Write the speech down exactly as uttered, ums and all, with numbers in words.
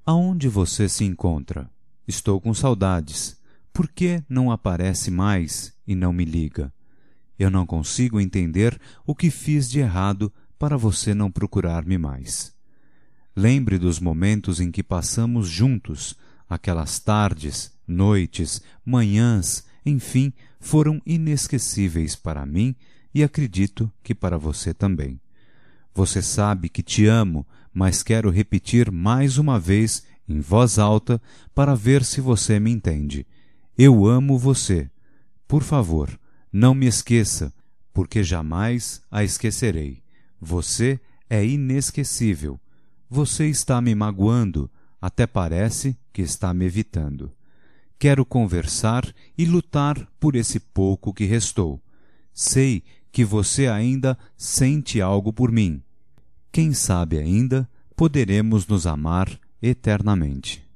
Aonde você se encontra? Estou com saudades. Por que não aparece mais e não me liga? Eu não consigo entender o que fiz de errado para você não procurar-me mais. Lembre dos momentos em que passamos juntos. Aquelas tardes, noites, manhãs, enfim, foram inesquecíveis para mim e acredito que para você também. Você sabe que te amo, mas quero repetir mais uma vez, em voz alta, para ver se você me entende. Eu amo você. Por favor, não me esqueça, porque jamais a esquecerei. Você é inesquecível. Você está me magoando, até parece que está me evitando. Quero conversar e lutar por esse pouco que restou. Sei que você ainda sente algo por mim. Quem sabe ainda poderemos nos amar eternamente.